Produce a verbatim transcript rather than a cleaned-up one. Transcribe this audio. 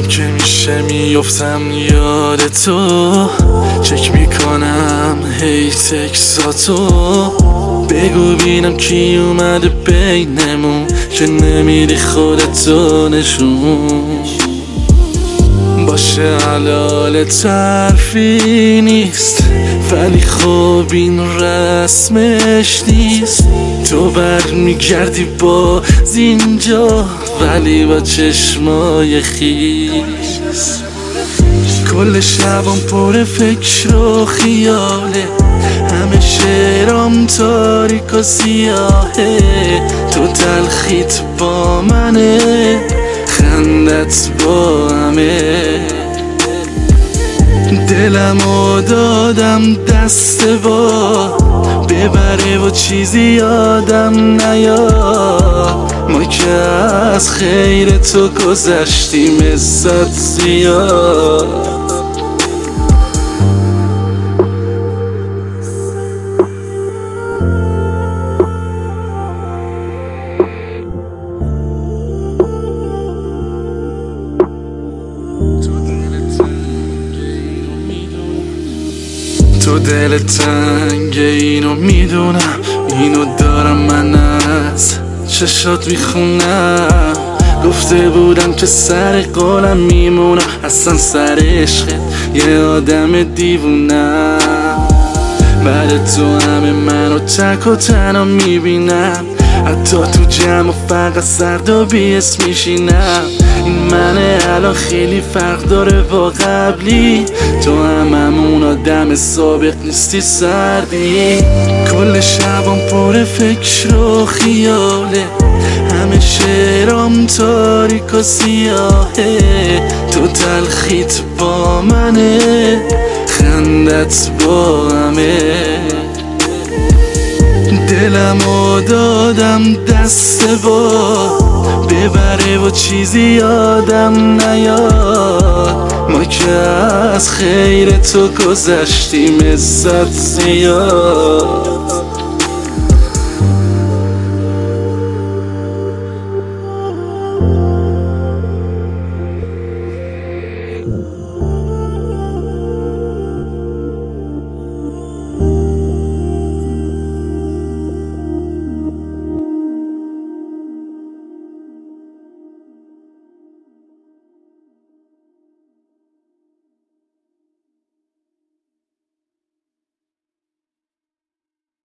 شب که میشه میفتم یاد تو، چک میکنم هی تکساتو، بگو بینم کی اومده بینمون که نمیدی خودتو نشون. باشه حلال طرفی نیست ولی خب این رسمش نیست. تو برمیگردی با زینجا ولی با چشمای خیس. کل شبم پر فکر و خیاله، همه شعرام تاریک و سیاهه. تو تلخیت با منه، خندت با همه. دلمو دادم دست با ببره و چیزی یادم نیاد. ما که از خیر تو گذشتیم ازت زیاد. تو دل تنگ اینو میدونم، اینو دارم من از چشات میخونم. گفته بودم که سر قولم میمونم، اصلا سر عشقت یه آدم دیوونم. بعد تو همه منو تک و تنها میبینم، حتی تو جمع فقط سرد و بی‌اسم میشینم. این منه الان خیلی فرق داره با قبلی، تو هم همون آدم سابق نیستی سردی. کل شبم پر فکر و خیاله، همه شعرام تاریک و سیاهه. تو تلخیت با منه، خندت با همه. دلمو دادم دست با ببره و چیزی یادم نیاد. ما که از خیر تو گذشتیم ازت زیاد.